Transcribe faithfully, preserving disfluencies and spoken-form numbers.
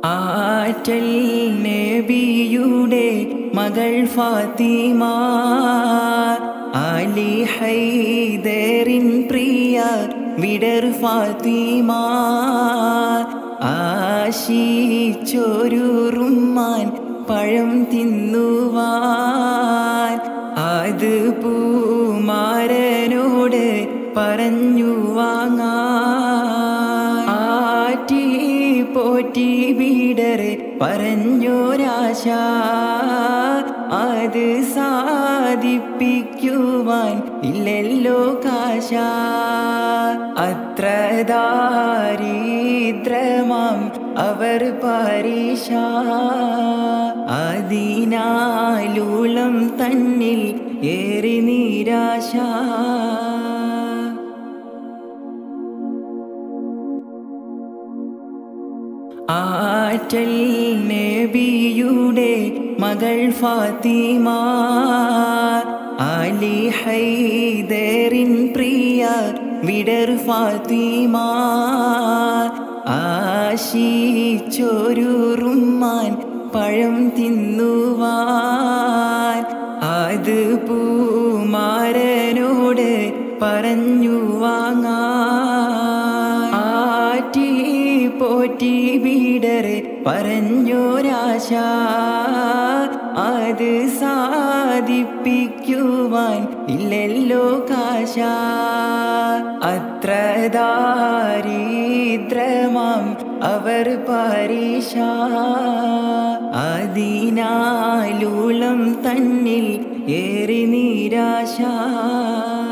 ആറ്റൽ നബിയുടെ മകൾ ഫാത്തിമ അലി ഹൈദറിൻ പ്രിയ വിടർ ഫാത്തിമ ആശിച്ചൊരു റുമ്മാൻ പഴം തിന്നുവാൻ അത് പൂമാരനോട് പറഞ്ഞു വാങ്ങാൻ ആറ്റി പോറ്റി ബീഡർ പറഞ്ഞൊരാശ അത് സാധിപ്പിക്കുവാൻ ഇല്ലല്ലോ കാശ അത്ര ദാരിദ്രമാം അവർ പരീക്ഷ അതിനാലുളം തന്നിൽ ഏറി നിരാശ ആറ്റൽ നബിയുടെ മകൾ ഫാത്തിമ അലി ഹൈദറിൻ പ്രിയ വിടർ ഫാത്തിമ ആശിച്ചൊരു റുമ്മാൻ പഴം തിന്നുവാൻ അത് പൂമാരനോട് പറഞ്ഞു വാങ്ങാൻ ആറ്റി പോറ്റി ബീഡർ പറഞ്ഞൊരാശ അത് സാധിപ്പിക്കുവാൻ ഇല്ലല്ലോ കാശ അത്ര ദാരിദ്രമാം അവർ പരീക്ഷ അതിനാലുളം തന്നിൽ ഏറി നിരാശ.